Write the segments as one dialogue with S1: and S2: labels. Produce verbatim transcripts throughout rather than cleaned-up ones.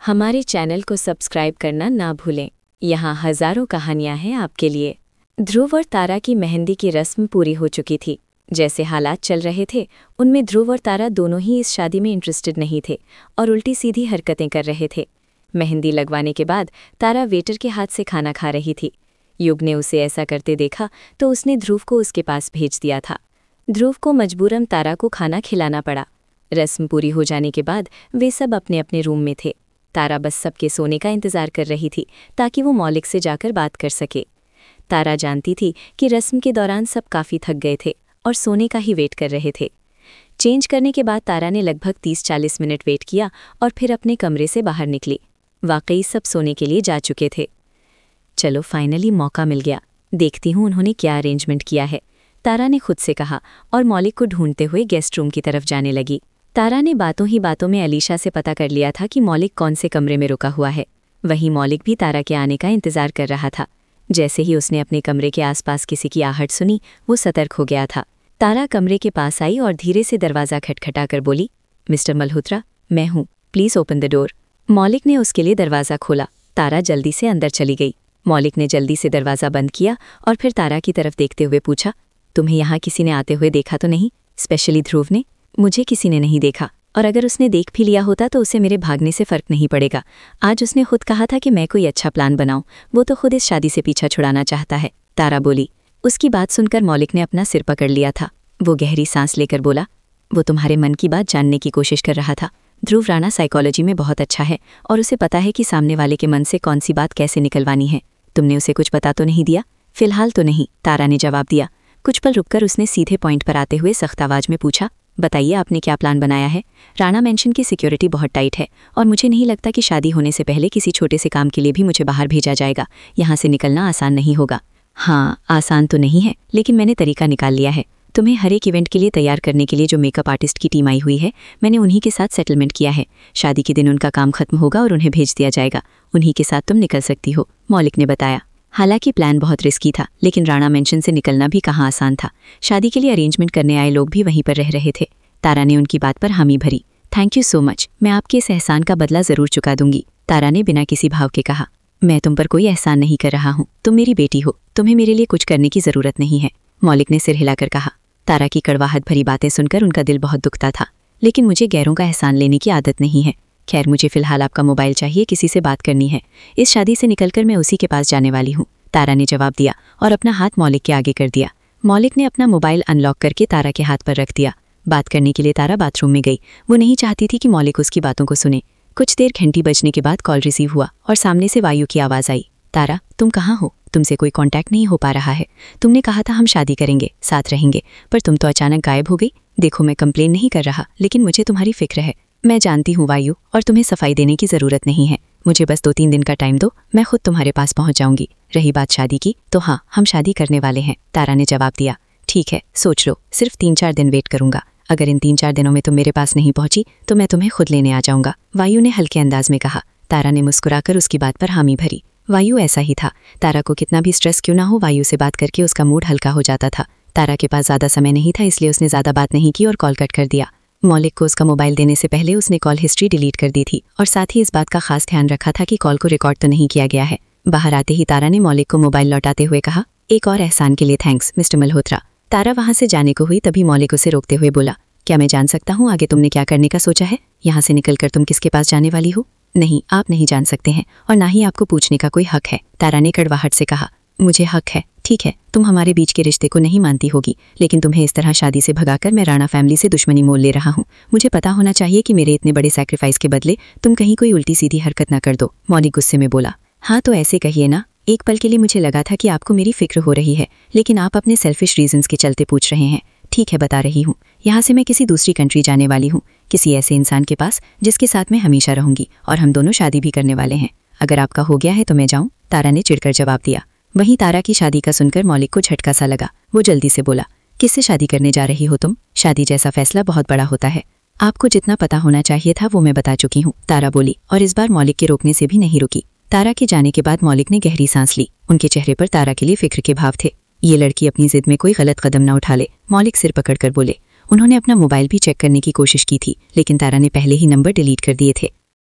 S1: हमारे चैनल को सब्सक्राइब करना ना भूलें। यहाँ हजारों कहानियाँ हैं आपके लिए। ध्रुव और तारा की मेहंदी की रस्म पूरी हो चुकी थी। जैसे हालात चल रहे थे उनमें ध्रुव और तारा दोनों ही इस शादी में इंटरेस्टेड नहीं थे और उल्टी सीधी हरकतें कर रहे थे। मेहंदी लगवाने के बाद तारा वेटर के हाथ से खाना खा रही थी। युग ने उसे ऐसा करते देखा तो उसने ध्रुव को उसके पास भेज दिया था। ध्रुव को मजबूरन तारा को खाना खिलाना पड़ा। रस्म पूरी हो जाने के बाद वे सब अपने अपने रूम में थे। तारा बस सबके सोने का इंतजार कर रही थी ताकि वो मौलिक से जाकर बात कर सके। तारा जानती थी कि रस्म के दौरान सब काफ़ी थक गए थे और सोने का ही वेट कर रहे थे। चेंज करने के बाद तारा ने लगभग तीस चालीस मिनट वेट किया और फिर अपने कमरे से बाहर निकली। वाकई सब सोने के लिए जा चुके थे। चलो फाइनली मौका मिल गया, देखती हूँ उन्होंने क्या अरेंजमेंट किया है, तारा ने खुद से कहा और मौलिक को ढूंढते हुए गेस्ट रूम की तरफ जाने लगी। तारा ने बातों ही बातों में अलीशा से पता कर लिया था कि मौलिक कौन से कमरे में रुका हुआ है। वहीं मौलिक भी तारा के आने का इंतजार कर रहा था। जैसे ही उसने अपने कमरे के आसपास किसी की आहट सुनी वो सतर्क हो गया था। तारा कमरे के पास आई और धीरे से दरवाज़ा खटखटाकर बोली, मिस्टर मल्होत्रा, मैं हूँ, प्लीज़ ओपन द डोर। मौलिक ने उसके लिए दरवाज़ा खोला। तारा जल्दी से अंदर चली गई। मौलिक ने जल्दी से दरवाज़ा बंद किया और फिर तारा की तरफ देखते हुए पूछा, तुम्हें यहाँ किसी ने आते हुए देखा तो नहीं? स्पेशली ध्रुव ने? मुझे किसी ने नहीं देखा, और अगर उसने देख भी लिया होता तो उसे मेरे भागने से फ़र्क नहीं पड़ेगा। आज उसने खुद कहा था कि मैं कोई अच्छा प्लान बनाऊं, वो तो खुद इस शादी से पीछा छुड़ाना चाहता है, तारा बोली। उसकी बात सुनकर मौलिक ने अपना सिर पकड़ लिया था। वो गहरी सांस लेकर बोला, वो तुम्हारे मन की बात जानने की कोशिश कर रहा था। ध्रुव राणा साइकोलॉजी में बहुत अच्छा है और उसे पता है कि सामने वाले के मन से कौन सी बात कैसे निकलवानी है। तुमने उसे कुछ पता तो नहीं दिया? फिलहाल तो नहीं, तारा ने जवाब दिया। कुछ पल रुककर उसने सीधे पॉइंट पर आते हुए सख्त आवाज में पूछा, बताइए आपने क्या प्लान बनाया है? राणा मेंशन की सिक्योरिटी बहुत टाइट है और मुझे नहीं लगता कि शादी होने से पहले किसी छोटे से काम के लिए भी मुझे बाहर भेजा जाएगा। यहाँ से निकलना आसान नहीं होगा। हाँ, आसान तो नहीं है, लेकिन मैंने तरीका निकाल लिया है। तुम्हें हर एक इवेंट के लिए तैयार करने के लिए जो मेकअप आर्टिस्ट की टीम आई हुई है, मैंने उन्हीं के साथ सेटलमेंट किया है। शादी के दिन उनका काम खत्म होगा और उन्हें भेज दिया जाएगा। उन्हीं के साथ तुम निकल सकती हो, मौलिक ने बताया। हालांकि प्लान बहुत रिस्की था, लेकिन राणा मेंशन से निकलना भी कहाँ आसान था। शादी के लिए अरेंजमेंट करने आए लोग भी वहीं पर रह रहे थे। तारा ने उनकी बात पर हामी भरी। थैंक यू सो मच, मैं आपके इस एहसान का बदला जरूर चुका दूंगी, तारा ने बिना किसी भाव के कहा। मैं तुम पर कोई एहसान नहीं कर रहा हूँ, तुम मेरी बेटी हो, तुम्हें मेरे लिए कुछ करने की जरूरत नहीं है, मौलिक ने सिर हिलाकर कहा। तारा की कड़वाहट भरी बातें सुनकर उनका दिल बहुत दुखता था। लेकिन मुझे गैरों का एहसान लेने की आदत नहीं है। खैर, मुझे फिलहाल आपका मोबाइल चाहिए, किसी से बात करनी है। इस शादी से निकलकर मैं उसी के पास जाने वाली हूँ, तारा ने जवाब दिया और अपना हाथ मौलिक के आगे कर दिया। मौलिक ने अपना मोबाइल अनलॉक करके तारा के हाथ पर रख दिया। बात करने के लिए तारा बाथरूम में गई। वो नहीं चाहती थी कि मौलिक उसकी बातों को सुने। कुछ देर घंटी बजने के बाद कॉल रिसीव हुआ और सामने से वायु की आवाज़ आई, तारा तुम कहाँ हो? तुमसे कोई कांटेक्ट नहीं हो पा रहा है। तुमने कहा था हम शादी करेंगे, साथ रहेंगे, पर तुम तो अचानक गायब हो गई। देखो, मैं कंप्लेन नहीं कर रहा, लेकिन मुझे तुम्हारी फिक्र है। मैं जानती हूँ वायु, और तुम्हें सफाई देने की ज़रूरत नहीं है। मुझे बस दो तीन दिन का टाइम दो, मैं खुद तुम्हारे पास पहुँच जाऊंगी। रही बात शादी की, तो हाँ, हम शादी करने वाले हैं, तारा ने जवाब दिया। ठीक है, सोच लो, सिर्फ तीन चार दिन वेट करूंगा। अगर इन तीन चार दिनों में तुम मेरे पास नहीं पहुंची तो मैं तुम्हें खुद लेने आ जाऊंगा, वायु ने हल्के अंदाज में कहा। तारा ने मुस्कुराकर उसकी बात पर हामी भरी। वायु ऐसा ही था। तारा को कितना भी स्ट्रेस क्यों ना हो, वायु से बात करके उसका मूड हल्का हो जाता था। तारा के पास ज़्यादा समय नहीं था, इसलिए उसने ज़्यादा बात नहीं की और कॉल कट कर दिया। मौलिक को उसका मोबाइल देने से पहले उसने कॉल हिस्ट्री डिलीट कर दी थी और साथ ही इस बात का खास ध्यान रखा था कि कॉल को रिकॉर्ड तो नहीं किया गया है। बाहर आते ही तारा ने मौलिक को मोबाइल लौटाते हुए कहा, एक और एहसान के लिए थैंक्स मिस्टर मल्होत्रा। तारा वहाँ से जाने को हुई, तभी मौलिक उसे रोकते हुए बोला, क्या मैं जान सकता हूँ आगे तुमने क्या करने का सोचा है? यहाँ से निकलकर तुम किसके पास जाने वाली हो? नहीं, आप नहीं जान सकते हैं और ना ही आपको पूछने का कोई हक है, तारा ने कड़वाहट से कहा। मुझे हक है, ठीक है, तुम हमारे बीच के रिश्ते को नहीं मानती होगी, लेकिन तुम्हें इस तरह शादी से भगाकर मैं राणा फैमिली से दुश्मनी मोल ले रहा हूँ। मुझे पता होना चाहिए कि मेरे इतने बड़े सैक्रिफाइस के बदले तुम कहीं कोई उल्टी सीधी हरकत न कर दो, मौलिक गुस्से में बोला। हाँ तो ऐसे कहिए ना, एक पल के लिए मुझे लगा था कि आपको मेरी फिक्र हो रही है, लेकिन आप अपने सेल्फिश रीजंस के चलते पूछ रहे हैं। ठीक है, बता रही हूँ, यहाँ से मैं किसी दूसरी कंट्री जाने वाली हूँ, किसी ऐसे इंसान के पास जिसके साथ मैं हमेशा रहूंगी, और हम दोनों शादी भी करने वाले हैं। अगर आपका हो गया है तो मैं जाऊँ, तारा ने चिढ़कर जवाब दिया। वहीं तारा की शादी का सुनकर मौलिक को झटका सा लगा। वो जल्दी से बोला, किससे शादी करने जा रही हो तुम? शादी जैसा फैसला बहुत बड़ा होता है। आपको जितना पता होना चाहिए था वो मैं बता चुकी हूँ, तारा बोली और इस बार मौलिक के रोकने से भी नहीं रुकी। तारा के जाने के बाद मौलिक ने गहरी सांस ली। उनके चेहरे पर तारा के लिए फिक्र के भाव थे। ये लड़की अपनी जिद में कोई गलत कदम न उठा ले, मौलिक सिर पकड़कर बोले। उन्होंने अपना मोबाइल भी चेक करने की कोशिश की थी, लेकिन तारा ने पहले ही नंबर डिलीट कर दिए थे।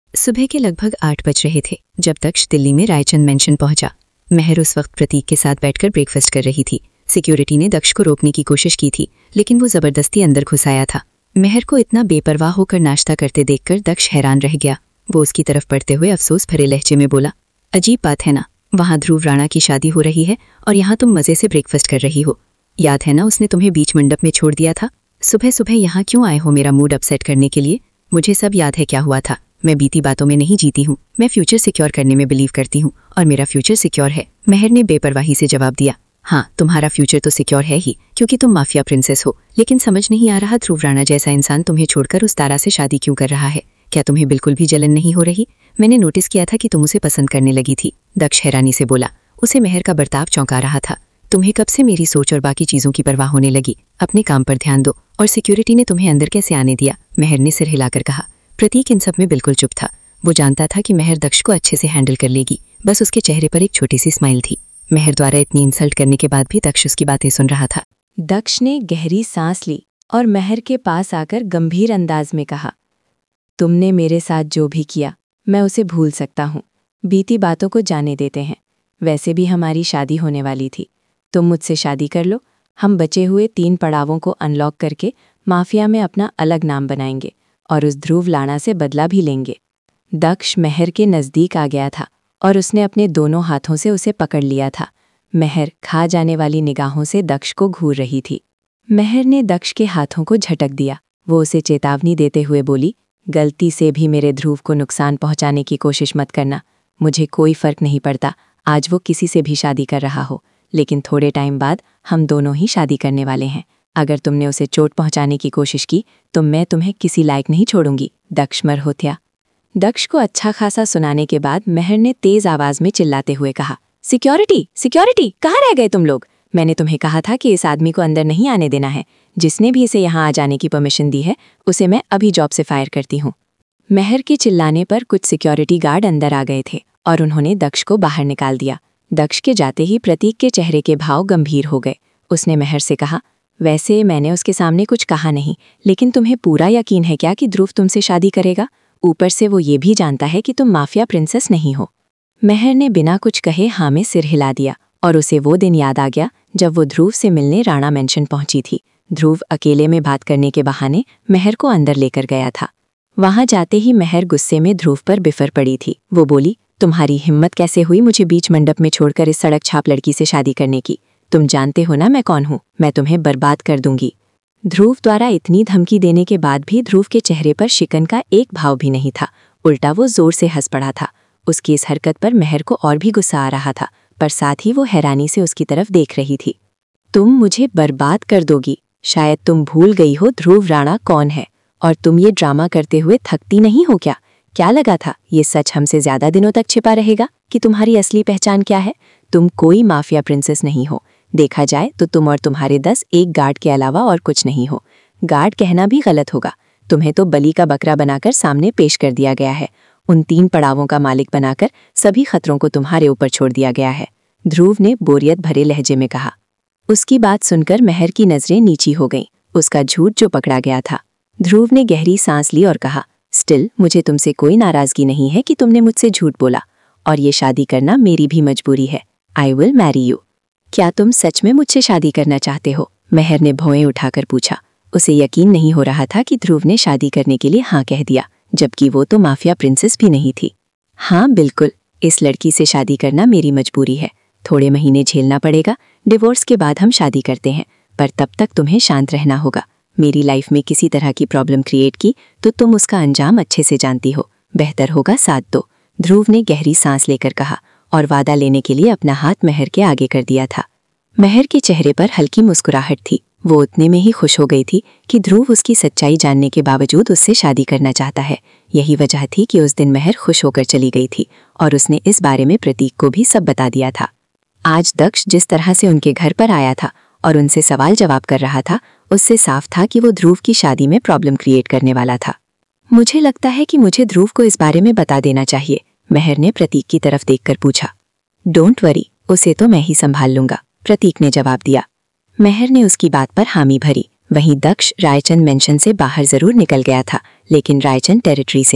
S2: सुबह के लगभग आठ बज रहे थे जब दक्ष दिल्ली में रायचंद मेंशन पहुंचा। मेहर उस वक्त प्रतीक के साथ बैठकर ब्रेकफास्ट कर रही थी। सिक्योरिटी ने दक्ष को रोकने की कोशिश की थी, लेकिन वो जबरदस्ती अंदर घुस आया था। मेहर को इतना बेपरवाह होकर नाश्ता करते देखकर दक्ष हैरान रह गया। वो उसकी तरफ बढ़ते हुए अफसोस भरे लहजे में बोला, अजीब बात है ना, वहाँ ध्रुव राणा की शादी हो रही है और यहाँ तुम मज़े से ब्रेकफास्ट कर रही हो। याद है ना उसने तुम्हें बीच मंडप में छोड़ दिया था? सुबह सुबह यहाँ क्यों आए हो मेरा मूड अपसेट करने के लिए? मुझे सब याद है क्या हुआ था। मैं बीती बातों में नहीं जीती हूँ, मैं फ्यूचर सिक्योर करने में बिलीव करती हूँ और मेरा फ्यूचर सिक्योर है। मेहर ने बेपरवाही से जवाब दिया। हाँ, तुम्हारा फ्यूचर तो सिक्योर है ही, क्योंकि तुम माफिया प्रिंसेस हो, लेकिन समझ नहीं आ रहा ध्रुव राणा जैसा इंसान तुम्हें छोड़कर उस तारा से शादी क्यों कर रहा है। क्या तुम्हें बिल्कुल भी जलन नहीं हो रही? मैंने नोटिस किया था कि तुम उसे पसंद करने लगी थी। दक्ष हैरानी से बोला। उसे मेहर का बर्ताव चौंका रहा था। तुम्हें कब से मेरी सोच और बाकी चीजों की परवाह होने लगी? अपने काम पर ध्यान दो। और सिक्योरिटी ने तुम्हें अंदर कैसे आने दिया? मेहर ने सिर हिलाकर कहा। प्रतीक इन सब में बिल्कुल चुप था। वो जानता था कि मेहर दक्ष को अच्छे से हैंडल कर लेगी, बस उसके चेहरे पर एक छोटी सी स्माइल थी। मेहर द्वारा इतनी इंसल्ट करने के बाद भी दक्ष उसकी बातें सुन रहा था।
S1: दक्ष ने गहरी सांस ली और मेहर के पास आकर गंभीर अंदाज में कहा, तुमने मेरे साथ जो भी किया मैं उसे भूल सकता हूँ। बीती बातों को जाने देते हैं। वैसे भी हमारी शादी होने वाली थी। तुम मुझसे शादी कर लो, हम बचे हुए तीन पड़ावों को अनलॉक करके माफिया में अपना अलग नाम बनाएंगे और उस ध्रुव राणा से बदला भी लेंगे। दक्ष मेहर के नज़दीक आ गया था और उसने अपने दोनों हाथों से उसे पकड़ लिया था। मेहर खा जाने वाली निगाहों से दक्ष को घूर रही थी। मेहर ने दक्ष के हाथों को झटक दिया। वो उसे चेतावनी देते हुए बोली, गलती से भी मेरे ध्रुव को नुकसान पहुंचाने की कोशिश मत करना। मुझे कोई फर्क नहीं पड़ता आज वो किसी से भी शादी कर रहा हो, लेकिन थोड़े टाइम बाद हम दोनों ही शादी करने वाले हैं। अगर तुमने उसे चोट पहुंचाने की कोशिश की तो मैं तुम्हें किसी लायक नहीं छोड़ूंगी। दक्ष मरहोत्या। दक्ष को अच्छा खासा सुनाने के बाद मेहर ने तेज आवाज में चिल्लाते हुए कहा, सिक्योरिटी, सिक्योरिटी, कहाँ रह गए तुम लोग? मैंने तुम्हें कहा था कि इस आदमी को अंदर नहीं आने देना है। जिसने भी इसे यहाँ आ जाने की परमिशन दी है उसे मैं अभी जॉब से फायर करती हूँ। मेहर के चिल्लाने पर कुछ सिक्योरिटी गार्ड अंदर आ गए थे और उन्होंने दक्ष को बाहर निकाल दिया। दक्ष के जाते ही प्रतीक के चेहरे के भाव गंभीर हो गए। उसने मेहर से कहा, वैसे मैंने उसके सामने कुछ कहा नहीं, लेकिन तुम्हें पूरा यकीन है क्या कि ध्रुव तुमसे शादी करेगा? ऊपर से वो ये भी जानता है कि तुम माफिया प्रिंसेस नहीं हो। मेहर ने बिना कुछ कहे हाँ में सिर हिला दिया और उसे वो दिन याद आ गया जब वो ध्रुव से मिलने राणा मेंशन पहुंची थी। ध्रुव अकेले में बात करने के बहाने मेहर को अंदर लेकर गया था। वहां जाते ही मेहर गुस्से में ध्रुव पर बिफर पड़ी थी। वो बोली, तुम्हारी हिम्मत कैसे हुई मुझे बीच मंडप में छोड़कर इस सड़क छाप लड़की से शादी करने की? तुम जानते हो ना मैं कौन हूँ, मैं तुम्हें बर्बाद कर दूंगी। ध्रुव द्वारा इतनी धमकी देने के बाद भी ध्रुव के चेहरे पर शिकन का एक भाव भी नहीं था। उल्टा वो जोर से हंस पड़ा था। उसकी इस हरकत पर मेहर को और भी गुस्सा आ रहा था, पर साथ ही वो हैरानी से उसकी तरफ देख रही थी। तुम मुझे बर्बाद कर दोगी? शायद तुम भूल गई हो ध्रुव राणा कौन है, और तुम ये ड्रामा करते हुए थकती नहीं हो क्या? क्या लगा था ये सच हमसे ज्यादा दिनों तक छिपा रहेगा कि तुम्हारी असली पहचान क्या है? तुम कोई माफिया प्रिंसेस नहीं हो। देखा जाए तो तुम और तुम्हारे दस एक गार्ड के अलावा और कुछ नहीं हो। गार्ड कहना भी गलत होगा। तुम्हें तो बलि का बकरा बनाकर सामने पेश कर दिया गया है। उन तीन पड़ावों का मालिक बनाकर सभी खतरों को तुम्हारे ऊपर छोड़ दिया गया है। ध्रुव ने बोरियत भरे लहजे में कहा। उसकी बात सुनकर मेहर की नजरें नीची हो गईं। उसका झूठ जो पकड़ा गया था। ध्रुव ने गहरी सांस ली और कहा, स्टिल मुझे तुमसे कोई नाराजगी नहीं है कि तुमने मुझसे झूठ बोला, और ये शादी करना मेरी भी मजबूरी है। I will marry you. क्या तुम सच में मुझसे शादी करना चाहते हो? मेहर ने भौएं उठाकर पूछा। उसे यकीन नहीं हो रहा था कि ध्रुव ने शादी करने के लिए हाँ कह दिया, जबकि वो तो माफिया प्रिंसेस भी नहीं थी। हाँ बिल्कुल, इस लड़की से शादी करना मेरी मजबूरी है। थोड़े महीने झेलना पड़ेगा, डिवोर्स के बाद हम शादी करते हैं, पर तब तक तुम्हें शांत रहना होगा। मेरी लाइफ में किसी तरह की प्रॉब्लम क्रिएट की तो तुम उसका अंजाम अच्छे से जानती हो। बेहतर होगा साथ दो। ध्रुव ने गहरी सांस लेकर कहा और वादा लेने के लिए अपना हाथ मेहर के आगे कर दिया था। मेहर के चेहरे पर हल्की मुस्कुराहट थी। वो उतने में ही खुश हो गई थी कि ध्रुव उसकी सच्चाई जानने के बावजूद उससे शादी करना चाहता है। यही वजह थी कि उस दिन मेहर खुश होकर चली गई थी और उसने इस बारे में प्रतीक को भी सब बता दिया था। आज दक्ष जिस तरह से उनके घर पर आया था और उनसे सवाल जवाब कर रहा था, उससे साफ था कि वो ध्रुव की शादी में प्रॉब्लम क्रिएट करने वाला था। मुझे लगता है कि मुझे ध्रुव को इस बारे में बता देना चाहिए, मेहर ने प्रतीक की तरफ देखकर पूछा। डोंट वरी, उसे तो मैं ही संभाल लूंगा, प्रतीक ने जवाब दिया। मेहर ने उसकी बात पर हामी भरी। वहीं दक्ष रायचंद मेंशन से बाहर जरूर निकल गया था, लेकिन रायचंद टेरिटरी से नहीं।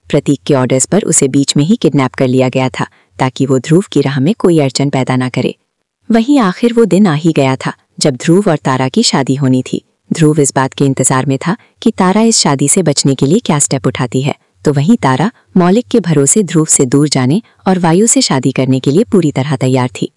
S2: प्रतीक के ऑर्डर्स पर उसे बीच में ही किडनैप कर लिया गया था ताकि वो ध्रुव की राह में कोई अड़चन पैदा ना करे। वहीं आखिर वो दिन आ ही गया था जब ध्रुव और तारा की शादी होनी थी। ध्रुव इस बात के इंतजार में था कि तारा इस शादी से बचने के लिए क्या स्टेप उठाती है, तो वहीं तारा मौलिक के भरोसे ध्रुव से दूर जाने और वायु से शादी करने के लिए पूरी तरह तैयार थी।